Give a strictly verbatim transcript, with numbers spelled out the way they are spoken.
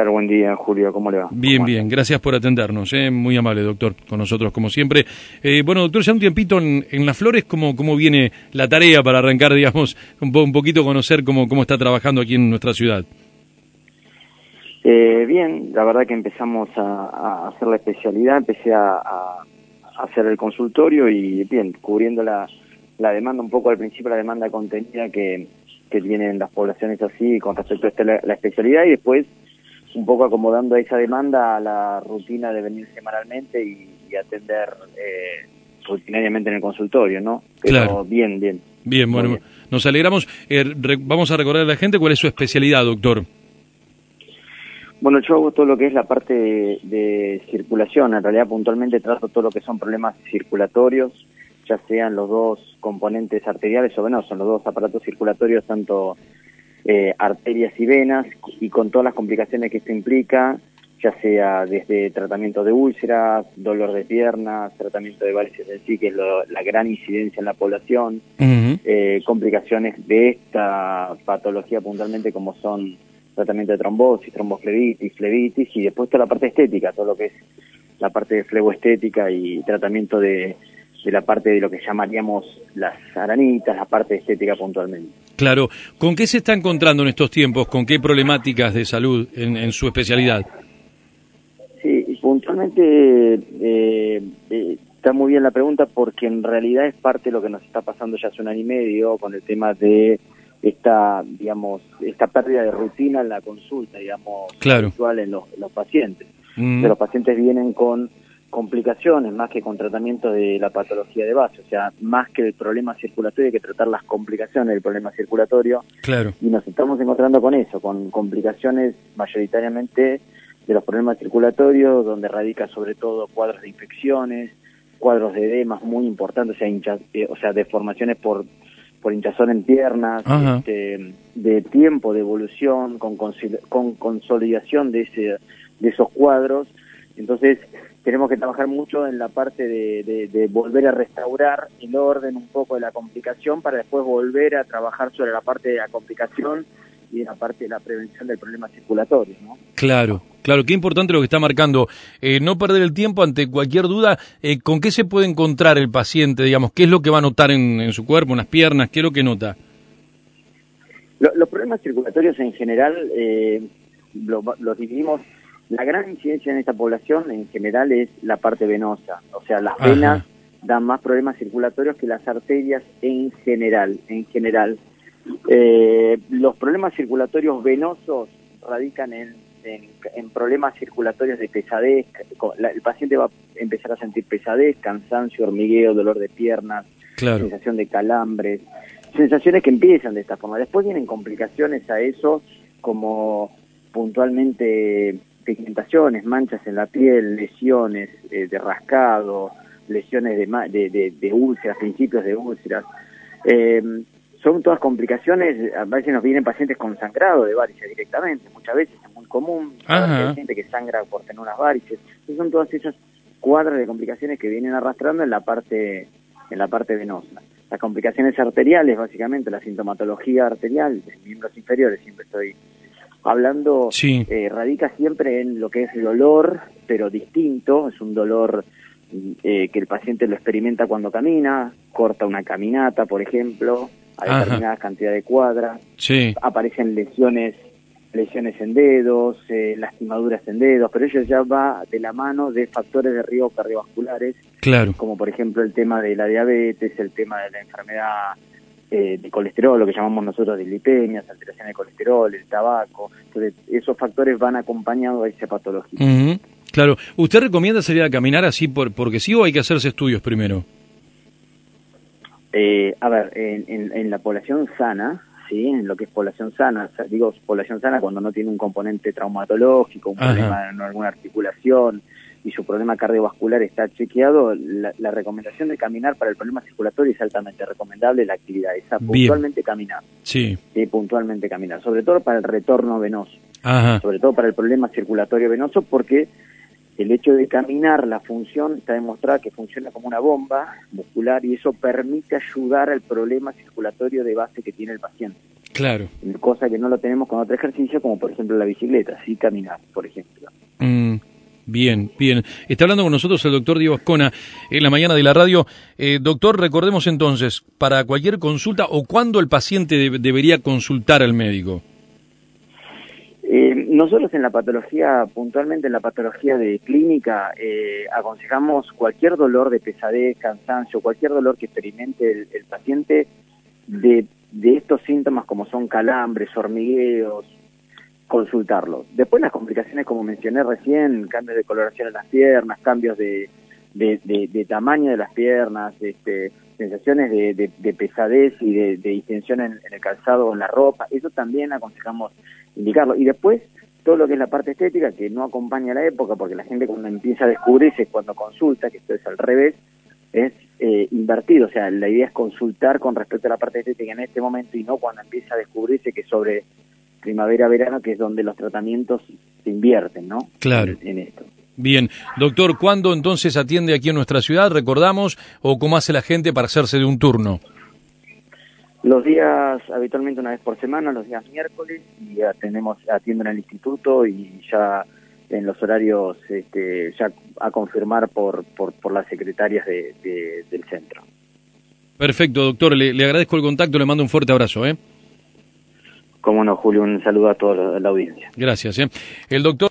tal? Buen día, Julio, ¿cómo le va? Bien, bien, gracias por atendernos, ¿eh? Muy amable, doctor, con nosotros como siempre. Eh, bueno, doctor, ya un tiempito en, en Las Flores, ¿cómo, ¿cómo viene la tarea para arrancar, digamos, un, po, un poquito conocer cómo, cómo está trabajando aquí en nuestra ciudad? Eh, bien, la verdad que empezamos a, a hacer la especialidad, empecé a, a hacer el consultorio y bien, cubriendo la, la demanda, un poco al principio la demanda contenida que, que tienen las poblaciones así con respecto a esta, la, la especialidad, y después un poco acomodando a esa demanda a la rutina de venir semanalmente y, y atender eh, rutinariamente en el consultorio, ¿no? Pero claro. bien, bien. Bien, bueno, bien. Nos alegramos. Eh, re, vamos a recordar a la gente cuál es su especialidad, doctor. Bueno, yo hago todo lo que es la parte de, de circulación. En realidad, puntualmente trato todo lo que son problemas circulatorios, ya sean los dos componentes arteriales o venosos, los dos aparatos circulatorios, tanto eh, arterias y venas, y con todas las complicaciones que esto implica, ya sea desde tratamiento de úlceras, dolor de piernas, tratamiento de varices en sí, que es lo, la gran incidencia en la población, uh-huh. eh, complicaciones de esta patología puntualmente como son tratamiento de trombosis, tromboflebitis, flebitis, y después toda la parte estética, todo lo que es la parte de fleboestética y tratamiento de, de la parte de lo que llamaríamos las aranitas, la parte estética puntualmente. Claro. ¿Con qué se está encontrando en estos tiempos? ¿Con qué problemáticas de salud en, en su especialidad? Sí, puntualmente eh, eh, está muy bien la pregunta, porque en realidad es parte de lo que nos está pasando ya hace un año y medio con el tema de esta, digamos, esta pérdida de rutina en la consulta, digamos, claro. habitual en los, los pacientes. Mm. Los pacientes vienen con complicaciones más que con tratamiento de la patología de base, o sea, más que el problema circulatorio hay que tratar las complicaciones del problema circulatorio. Claro. Y nos estamos encontrando con eso, con complicaciones mayoritariamente de los problemas circulatorios, donde radica sobre todo cuadros de infecciones, cuadros de edemas muy importantes, o sea, hincha, eh, o sea deformaciones por por hinchazón en piernas, este, de tiempo de evolución, con, con consolidación de ese de esos cuadros. Entonces tenemos que trabajar mucho en la parte de, de, de volver a restaurar el orden un poco de la complicación, para después volver a trabajar sobre la parte de la complicación y en la parte de la prevención del problema circulatorio, ¿no? Claro, claro, qué importante lo que está marcando. Eh, no perder el tiempo ante cualquier duda. Eh, ¿Con qué se puede encontrar el paciente, digamos? ¿Qué es lo que va a notar en, en su cuerpo, en las piernas? ¿Qué es lo que nota? Lo, los problemas circulatorios en general eh, los lo dividimos. La gran incidencia en esta población en general es la parte venosa. O sea, las venas Ajá. dan más problemas circulatorios que las arterias en general. En general. Eh, los problemas circulatorios venosos radican en, en, en problemas circulatorios de pesadez. La, el paciente va a empezar a sentir pesadez, cansancio, hormigueo, dolor de piernas, claro. sensación de calambres, sensaciones que empiezan de esta forma. Después vienen complicaciones a eso, como puntualmente pigmentaciones, manchas en la piel, lesiones eh, de rascado, lesiones de, de, de, de úlceras, principios de úlceras. Eh, Son todas complicaciones. A veces nos vienen pacientes con sangrado de varices directamente, muchas veces es muy común, hay gente que sangra por tener unas varices. Entonces son todas esas cuadras de complicaciones que vienen arrastrando en la parte en la parte venosa. Las complicaciones arteriales, básicamente, la sintomatología arterial de miembros inferiores, siempre estoy hablando, sí. eh, radica siempre en lo que es el dolor, pero distinto, es un dolor eh, que el paciente lo experimenta cuando camina, corta una caminata, por ejemplo, a determinada Ajá. cantidad de cuadras, sí. aparecen lesiones lesiones en dedos, eh, lastimaduras en dedos, pero ello ya va de la mano de factores de riesgo cardiovasculares, claro. como por ejemplo el tema de la diabetes, el tema de la enfermedad eh, de colesterol, lo que llamamos nosotros dislipemias, alteración de colesterol, el tabaco. Entonces esos factores van acompañados a esa patología. Uh-huh. Claro. ¿Usted recomienda salir a caminar así por, porque sí, o hay que hacerse estudios primero? Eh, a ver, en, en, en la población sana, sí, en lo que es población sana, digo población sana cuando no tiene un componente traumatológico, un Ajá. problema en alguna articulación y su problema cardiovascular está chequeado, la, la recomendación de caminar para el problema circulatorio es altamente recomendable, la actividad esa, puntualmente caminar. Sí. Sí, puntualmente caminar, sobre todo para el retorno venoso, Ajá. sobre todo para el problema circulatorio venoso, porque el hecho de caminar, la función, está demostrada que funciona como una bomba muscular y eso permite ayudar al problema circulatorio de base que tiene el paciente. Claro. Cosa que no lo tenemos con otro ejercicio, como por ejemplo la bicicleta, sí caminar, por ejemplo. Mm. Bien, bien. Está hablando con nosotros el doctor Diego Ascona en la mañana de la radio. Eh, doctor, recordemos entonces, para cualquier consulta o cuándo el paciente de- debería consultar al médico. Eh, nosotros en la patología, puntualmente en la patología de clínica, eh, aconsejamos cualquier dolor de pesadez, cansancio, cualquier dolor que experimente el, el paciente de, de estos síntomas como son calambres, hormigueos, consultarlo. Después las complicaciones, como mencioné recién, cambios de coloración en las piernas, cambios de, de, de, de tamaño de las piernas, este, sensaciones de, de, de pesadez y de, de distensión en, en el calzado o en la ropa, eso también aconsejamos indicarlo. Y después, todo lo que es la parte estética, que no acompaña a la época, porque la gente cuando empieza a descubrirse, cuando consulta, que esto es al revés, es eh, invertido, o sea, la idea es consultar con respecto a la parte estética en este momento y no cuando empieza a descubrirse que sobre primavera-verano, que es donde los tratamientos se invierten, ¿no? Claro. En, en esto. Bien. Doctor, ¿cuándo entonces atiende aquí en nuestra ciudad? ¿Recordamos? ¿O cómo hace la gente para hacerse de un turno? Los días, habitualmente una vez por semana, los días miércoles, y atendemos, atienden al instituto y ya en los horarios este, ya a confirmar por, por, por las secretarias de, de, del centro. Perfecto, doctor. Le, le agradezco el contacto, le mando un fuerte abrazo, ¿eh? Cómo no, Julio, un saludo a toda la, la audiencia. Gracias, ¿eh? El doctor